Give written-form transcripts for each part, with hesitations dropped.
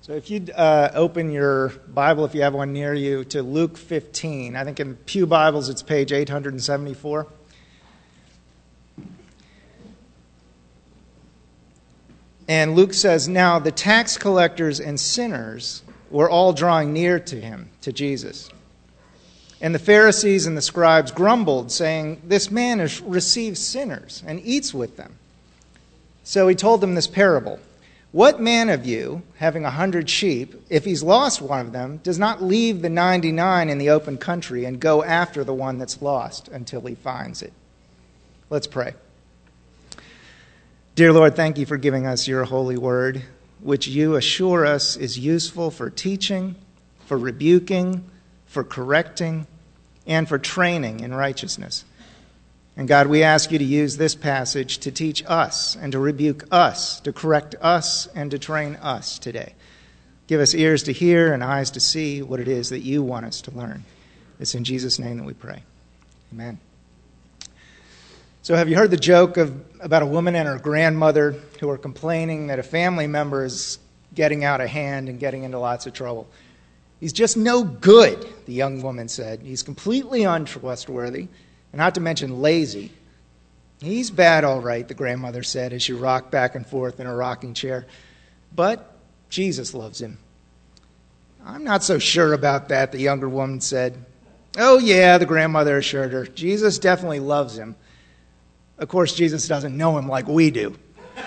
So if you'd open your Bible, if you have one near you, to Luke 15. I think in Pew Bibles it's page 874. And Luke says, "Now the tax collectors and sinners were all drawing near to him, to Jesus. And the Pharisees and the scribes grumbled, saying, 'This man receives sinners and eats with them.' So he told them this parable. 'What man of you, having 100 sheep, if he's lost one of them, does not leave the 99 in the open country and go after the one that's lost until he finds it?'" Let's pray. Dear Lord, thank you for giving us your holy word, which you assure us is useful for teaching, for rebuking, for correcting, and for training in righteousness. And God, we ask you to use this passage to teach us and to rebuke us, to correct us and to train us today. Give us ears to hear and eyes to see what it is that you want us to learn. It's in Jesus' name that we pray. Amen. So have you heard the joke about a woman and her grandmother who are complaining that a family member is getting out of hand and getting into lots of trouble? "He's just no good," the young woman said. "He's completely untrustworthy, and not to mention lazy." "He's bad, all right," the grandmother said as she rocked back and forth in her rocking chair. "But Jesus loves him." "I'm not so sure about that," the younger woman said. "Oh, yeah," the grandmother assured her. "Jesus definitely loves him. Of course, Jesus doesn't know him like we do."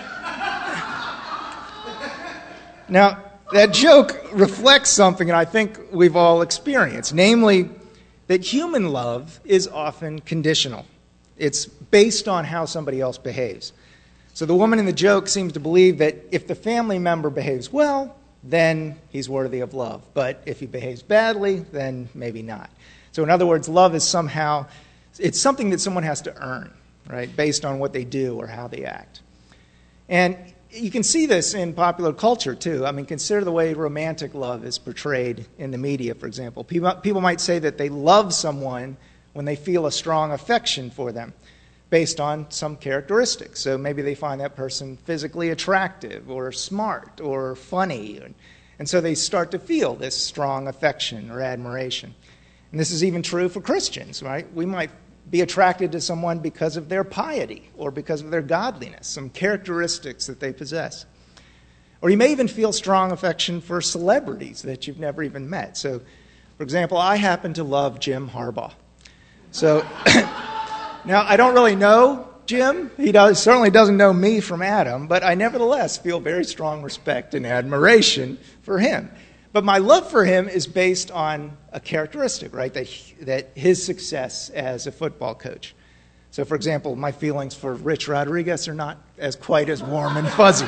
Now, that joke reflects something that I think we've all experienced, namely that human love is often conditional. It's based on how somebody else behaves. So the woman in the joke seems to believe that if the family member behaves well, then he's worthy of love. But if he behaves badly, then maybe not. So in other words, love is somehow, it's something that someone has to earn, right, based on what they do or how they act. And you can see this in popular culture, too. I mean, consider the way romantic love is portrayed in the media, for example. People might say that they love someone when they feel a strong affection for them based on some characteristics. So maybe they find that person physically attractive or smart or funny. And so they start to feel this strong affection or admiration. And this is even true for Christians, right? We might be attracted to someone because of their piety or because of their godliness, some characteristics that they possess. Or you may even feel strong affection for celebrities that you've never even met. So, for example, I happen to love Jim Harbaugh. So, now I don't really know Jim. He certainly doesn't know me from Adam, but I nevertheless feel very strong respect and admiration for him. But my love for him is based on a characteristic, right, that his success as a football coach. So, for example, my feelings for Rich Rodriguez are not quite as warm and fuzzy.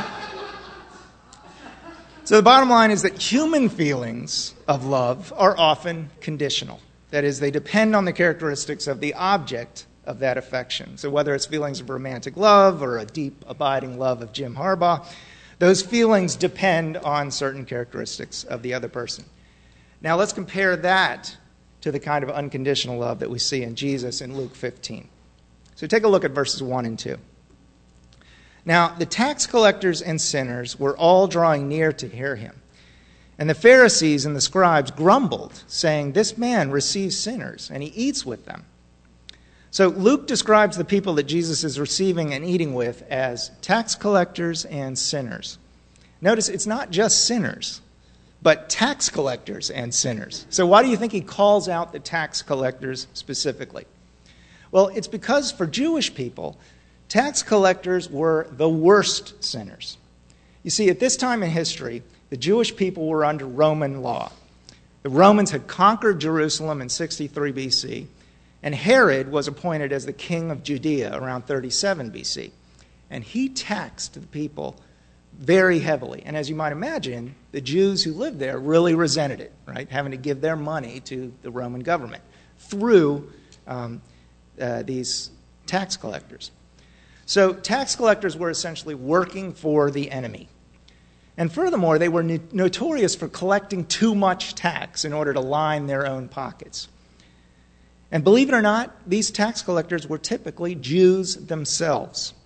So the bottom line is that human feelings of love are often conditional. That is, they depend on the characteristics of the object of that affection. So whether it's feelings of romantic love or a deep, abiding love of Jim Harbaugh, those feelings depend on certain characteristics of the other person. Now let's compare that to the kind of unconditional love that we see in Jesus in Luke 15. So take a look at verses 1 and 2. "Now the tax collectors and sinners were all drawing near to hear him. And the Pharisees and the scribes grumbled, saying, 'This man receives sinners, and he eats with them.'" So Luke describes the people that Jesus is receiving and eating with as tax collectors and sinners. Notice it's not just sinners, but tax collectors and sinners. So why do you think he calls out the tax collectors specifically? Well, it's because for Jewish people, tax collectors were the worst sinners. You see, at this time in history, the Jewish people were under Roman law. The Romans had conquered Jerusalem in 63 BC, and Herod was appointed as the king of Judea around 37 BC. And he taxed the people very heavily. And as you might imagine, the Jews who lived there really resented it, right? Having to give their money to the Roman government through these tax collectors. So tax collectors were essentially working for the enemy. And furthermore, they were notorious for collecting too much tax in order to line their own pockets. And believe it or not, these tax collectors were typically Jews themselves.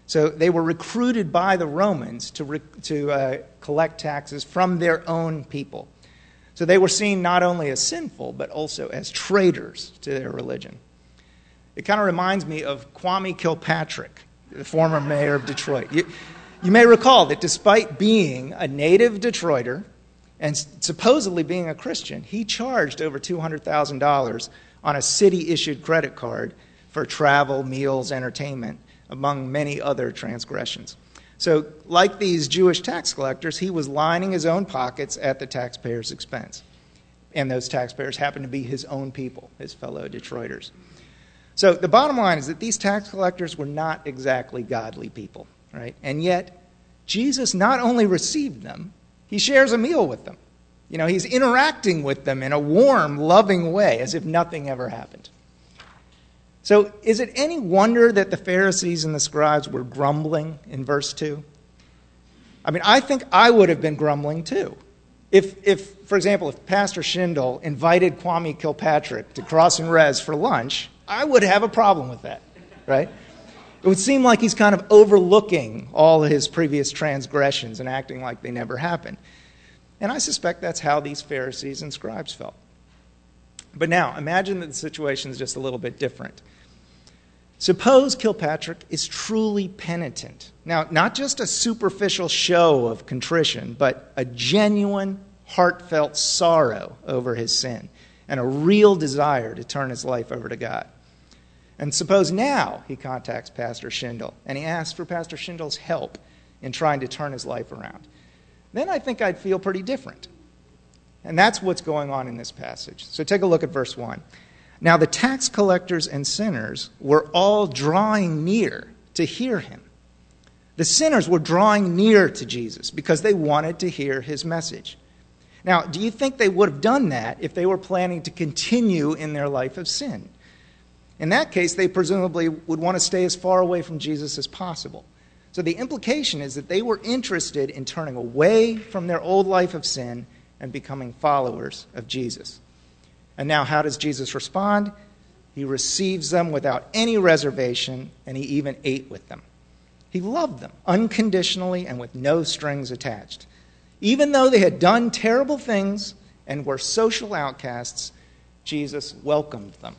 So they were recruited by the Romans to collect taxes from their own people. So they were seen not only as sinful, but also as traitors to their religion. It kind of reminds me of Kwame Kilpatrick, the former mayor of Detroit. You may recall that despite being a native Detroiter and supposedly being a Christian, he charged over $200,000 on a city-issued credit card for travel, meals, entertainment, among many other transgressions. So, like these Jewish tax collectors, he was lining his own pockets at the taxpayers' expense. And those taxpayers happened to be his own people, his fellow Detroiters. So the bottom line is that these tax collectors were not exactly godly people, right? And yet, Jesus not only received them, he shares a meal with them. He's interacting with them in a warm, loving way, as if nothing ever happened. So is it any wonder that the Pharisees and the scribes were grumbling in verse 2? I think I would have been grumbling too. If, for example, if Pastor Schindel invited Kwame Kilpatrick to Crossing Res for lunch, I would have a problem with that, right? It would seem like he's kind of overlooking all his previous transgressions and acting like they never happened. And I suspect that's how these Pharisees and scribes felt. But now, imagine that the situation is just a little bit different. Suppose Kilpatrick is truly penitent. Now, not just a superficial show of contrition, but a genuine, heartfelt sorrow over his sin and a real desire to turn his life over to God. And suppose now he contacts Pastor Schindel and he asks for Pastor Schindel's help in trying to turn his life around. Then I think I'd feel pretty different. And that's what's going on in this passage. So take a look at verse 1. Now the tax collectors and sinners were all drawing near to hear him. The sinners were drawing near to Jesus because they wanted to hear his message. Now, do you think they would have done that if they were planning to continue in their life of sin? In that case, they presumably would want to stay as far away from Jesus as possible. So the implication is that they were interested in turning away from their old life of sin and becoming followers of Jesus. And now how does Jesus respond? He receives them without any reservation, and he even ate with them. He loved them unconditionally and with no strings attached. Even though they had done terrible things and were social outcasts, Jesus welcomed them.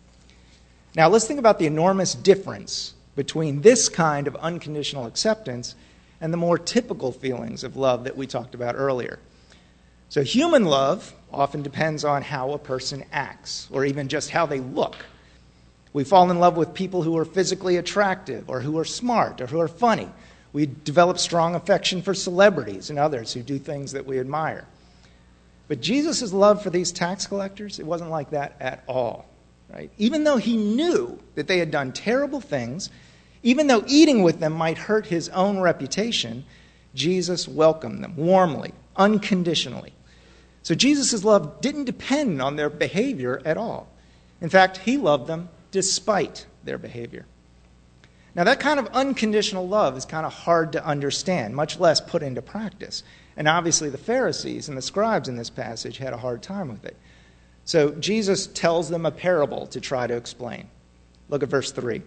Now let's think about the enormous difference between this kind of unconditional acceptance and the more typical feelings of love that we talked about earlier. So human love often depends on how a person acts, or even just how they look. We fall in love with people who are physically attractive, or who are smart, or who are funny. We develop strong affection for celebrities and others who do things that we admire. But Jesus' love for these tax collectors, it wasn't like that at all. Right? Even though he knew that they had done terrible things, even though eating with them might hurt his own reputation, Jesus welcomed them warmly, unconditionally. So Jesus' love didn't depend on their behavior at all. In fact, he loved them despite their behavior. Now, that kind of unconditional love is kind of hard to understand, much less put into practice. And obviously the Pharisees and the scribes in this passage had a hard time with it. So Jesus tells them a parable to try to explain. Look at verse 3.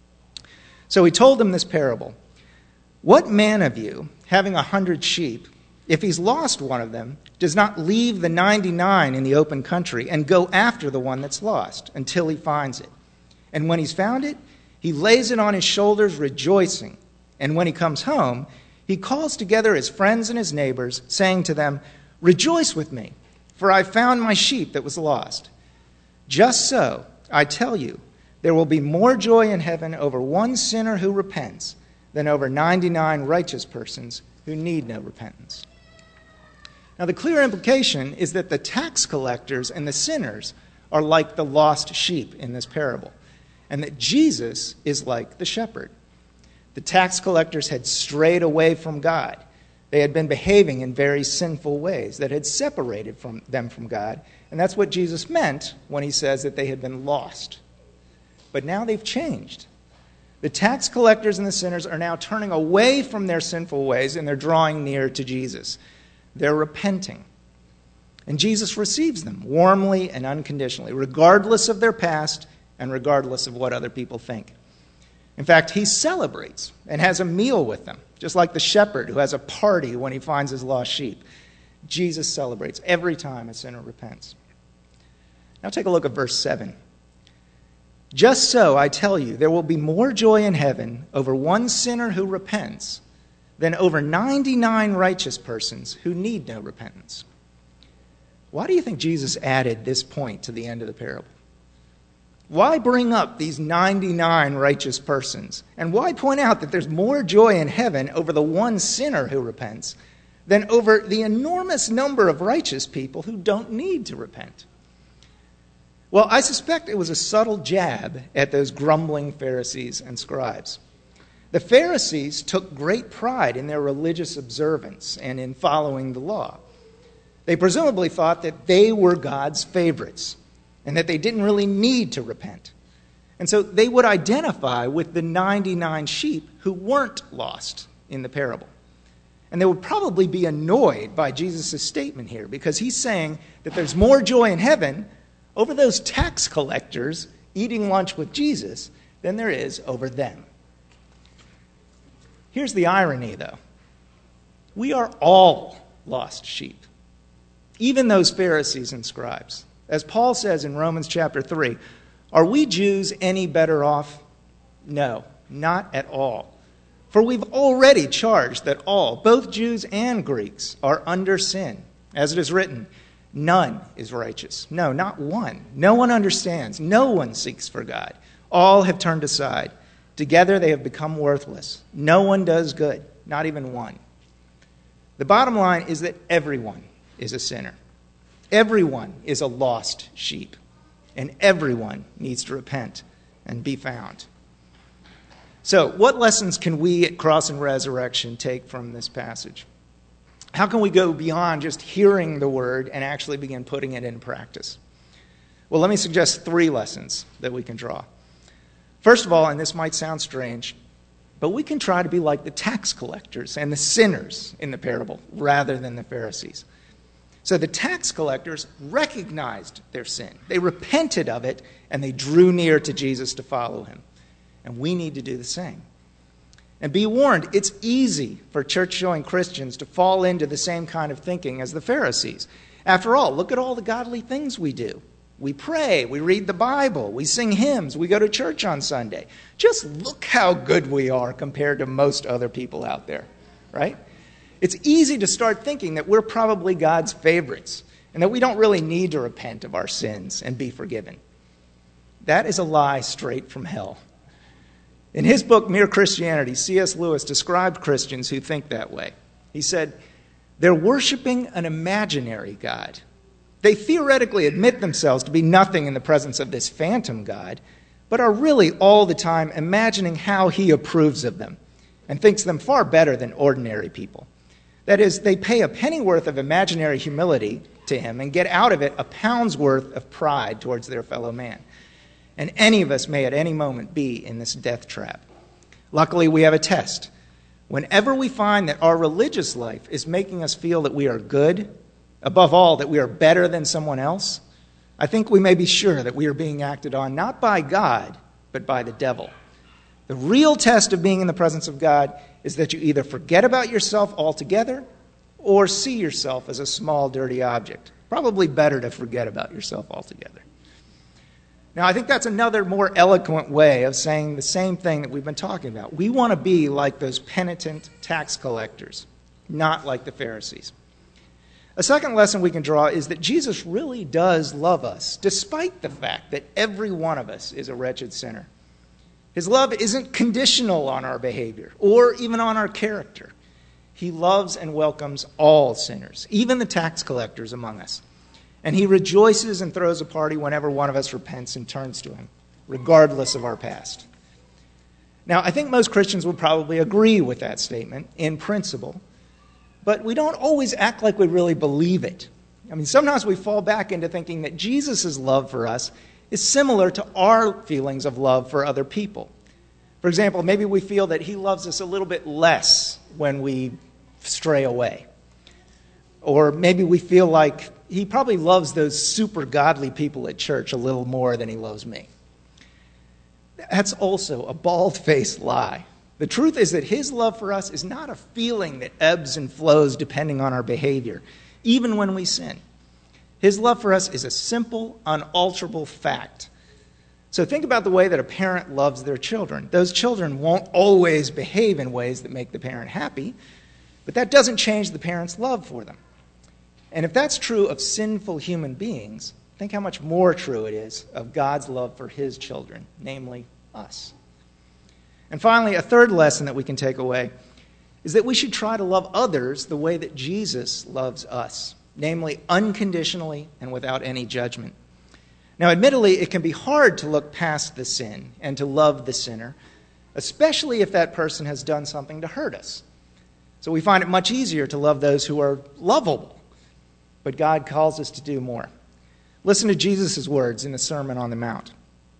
So he told them this parable. What man of you, having 100 sheep, if he's lost one of them, does not leave the 99 in the open country and go after the one that's lost until he finds it? And when he's found it, he lays it on his shoulders rejoicing. And when he comes home, he calls together his friends and his neighbors, saying to them, "Rejoice with me, for I found my sheep that was lost." Just so, I tell you, there will be more joy in heaven over one sinner who repents than over 99 righteous persons who need no repentance. Now, the clear implication is that the tax collectors and the sinners are like the lost sheep in this parable, and that Jesus is like the shepherd. The tax collectors had strayed away from God. They had been behaving in very sinful ways that had separated them from God, and that's what Jesus meant when he says that they had been lost. But now they've changed. The tax collectors and the sinners are now turning away from their sinful ways, and they're drawing near to Jesus. They're repenting. And Jesus receives them warmly and unconditionally, regardless of their past and regardless of what other people think. In fact, he celebrates and has a meal with them, just like the shepherd who has a party when he finds his lost sheep. Jesus celebrates every time a sinner repents. Now take a look at verse 7. Just so, I tell you, there will be more joy in heaven over one sinner who repents than over 99 righteous persons who need no repentance. Why do you think Jesus added this point to the end of the parable? Why bring up these 99 righteous persons? And why point out that there's more joy in heaven over the one sinner who repents than over the enormous number of righteous people who don't need to repent? Well, I suspect it was a subtle jab at those grumbling Pharisees and scribes. The Pharisees took great pride in their religious observance and in following the law. They presumably thought that they were God's favorites and that they didn't really need to repent. And so they would identify with the 99 sheep who weren't lost in the parable. And they would probably be annoyed by Jesus' statement here because he's saying that there's more joy in heaven over those tax collectors eating lunch with Jesus than there is over them. Here's the irony, though. We are all lost sheep, even those Pharisees and scribes. As Paul says in Romans chapter 3, are we Jews any better off? No, not at all. For we've already charged that all, both Jews and Greeks, are under sin. As it is written, none is righteous. No, not one. No one understands. No one seeks for God. All have turned aside. Together they have become worthless. No one does good, not even one. The bottom line is that everyone is a sinner. Everyone is a lost sheep, and everyone needs to repent and be found. So, what lessons can we at Cross and Resurrection take from this passage? How can we go beyond just hearing the word and actually begin putting it in practice? Well, let me suggest 3 lessons that we can draw. First of all, and this might sound strange, but we can try to be like the tax collectors and the sinners in the parable rather than the Pharisees. So the tax collectors recognized their sin. They repented of it, and they drew near to Jesus to follow him. And we need to do the same. And be warned, it's easy for church-going Christians to fall into the same kind of thinking as the Pharisees. After all, look at all the godly things we do. We pray, we read the Bible, we sing hymns, we go to church on Sunday. Just look how good we are compared to most other people out there, right? It's easy to start thinking that we're probably God's favorites and that we don't really need to repent of our sins and be forgiven. That is a lie straight from hell. In his book, Mere Christianity, C.S. Lewis described Christians who think that way. He said, they're worshiping an imaginary God. They theoretically admit themselves to be nothing in the presence of this phantom God, but are really all the time imagining how he approves of them and thinks them far better than ordinary people. That is, they pay a pennyworth of imaginary humility to him and get out of it a pound's worth of pride towards their fellow man. And any of us may at any moment be in this death trap. Luckily, we have a test. Whenever we find that our religious life is making us feel that we are good, above all, that we are better than someone else, I think we may be sure that we are being acted on not by God, but by the devil. The real test of being in the presence of God is that you either forget about yourself altogether or see yourself as a small, dirty object. Probably better to forget about yourself altogether. Now, I think that's another more eloquent way of saying the same thing that we've been talking about. We want to be like those penitent tax collectors, not like the Pharisees. A second lesson we can draw is that Jesus really does love us, despite the fact that every one of us is a wretched sinner. His love isn't conditional on our behavior or even on our character. He loves and welcomes all sinners, even the tax collectors among us. And he rejoices and throws a party whenever one of us repents and turns to him, regardless of our past. Now, I think most Christians would probably agree with that statement in principle, but we don't always act like we really believe it. I mean, sometimes we fall back into thinking that Jesus' love for us is similar to our feelings of love for other people. For example, maybe we feel that he loves us a little bit less when we stray away. Or maybe we feel like he probably loves those super godly people at church a little more than he loves me. That's also a bald-faced lie. The truth is that his love for us is not a feeling that ebbs and flows depending on our behavior, even when we sin. His love for us is a simple, unalterable fact. So think about the way that a parent loves their children. Those children won't always behave in ways that make the parent happy, but that doesn't change the parent's love for them. And if that's true of sinful human beings, think how much more true it is of God's love for his children, namely us. And finally, a third lesson that we can take away is that we should try to love others the way that Jesus loves us, namely unconditionally and without any judgment. Now, admittedly, it can be hard to look past the sin and to love the sinner, especially if that person has done something to hurt us. So we find it much easier to love those who are lovable. But God calls us to do more. Listen to Jesus' words in the Sermon on the Mount.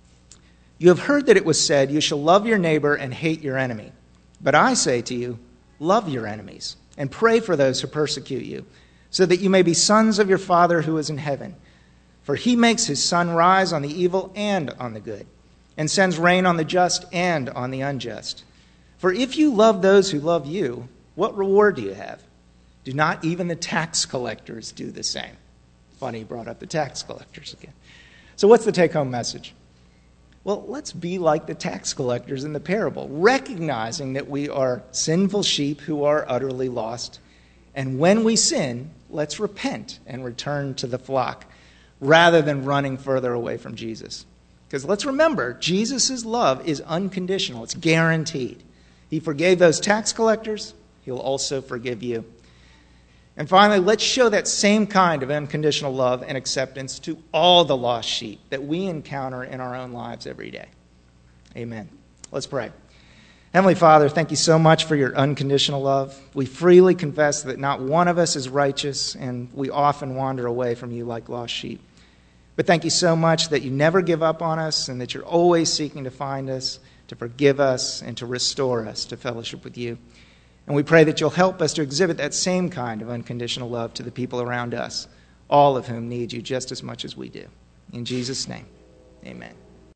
You have heard that it was said, you shall love your neighbor and hate your enemy. But I say to you, love your enemies and pray for those who persecute you, so that you may be sons of your Father who is in heaven. For he makes his sun rise on the evil and on the good, and sends rain on the just and on the unjust. For if you love those who love you, what reward do you have? Do not even the tax collectors do the same? Funny you brought up the tax collectors again. So what's the take-home message? Well, let's be like the tax collectors in the parable, recognizing that we are sinful sheep who are utterly lost. And when we sin, let's repent and return to the flock, rather than running further away from Jesus. Because let's remember, Jesus' love is unconditional. It's guaranteed. He forgave those tax collectors. He'll also forgive you. And finally, let's show that same kind of unconditional love and acceptance to all the lost sheep that we encounter in our own lives every day. Amen. Let's pray. Heavenly Father, thank you so much for your unconditional love. We freely confess that not one of us is righteous, and we often wander away from you like lost sheep. But thank you so much that you never give up on us and that you're always seeking to find us, to forgive us, and to restore us to fellowship with you. And we pray that you'll help us to exhibit that same kind of unconditional love to the people around us, all of whom need you just as much as we do. In Jesus' name, amen.